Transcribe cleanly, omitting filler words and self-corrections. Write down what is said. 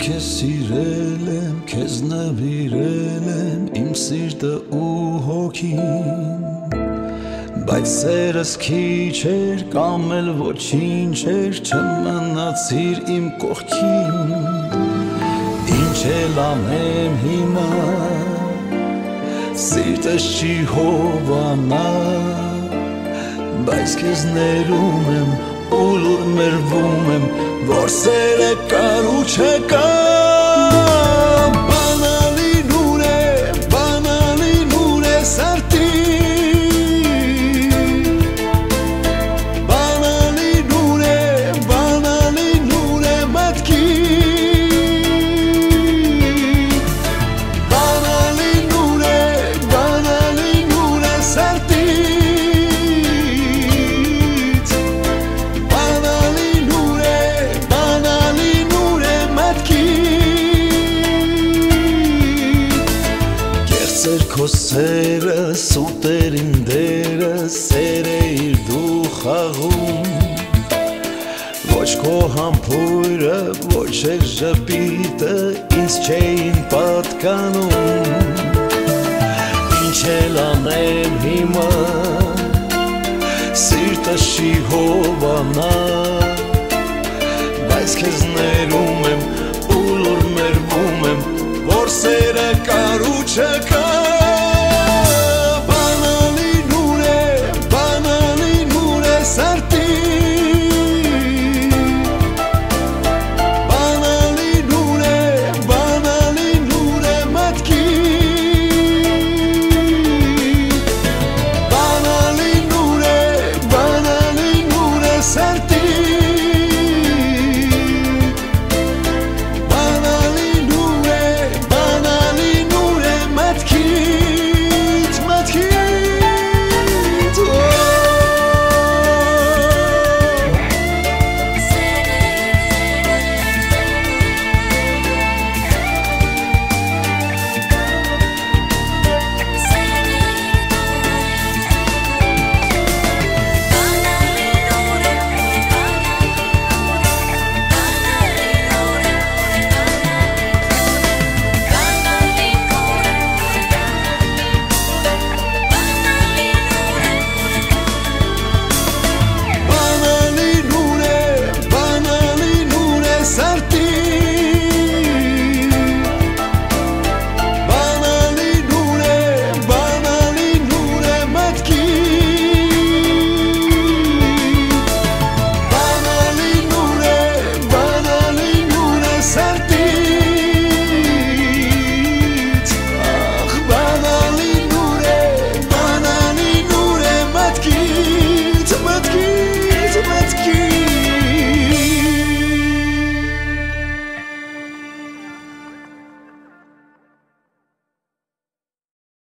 քեզ սիրել եմ, քեզ նվիրել եմ իմ սիրտը ու հոգին Բայց սերս քիչ էր կամ էլ ոչինչ էր չմնացիր իմ կողքին Ինչ էլ անեմ հիմա Սիրտս չի հովանա Բայց քեզ ներում եմ ու լուր մերվում եմ Որ սերը կար ու չկա Բանալին ուր է սարդի Բանալին ուր է մատքի Բանալին ուր է սարդի Քո սերը սուտերին դերը սեր է իր դու խաղում Ոչ քո համբույրը, ոչ էլ ժպիտը ինձ չէին պատկանում Ինչ էլ անեմ հիմա Սիրտս չի հովանա Բայց քեզ ներում եմ ու լուր մերվում եմ Որ սերը կար ու չկա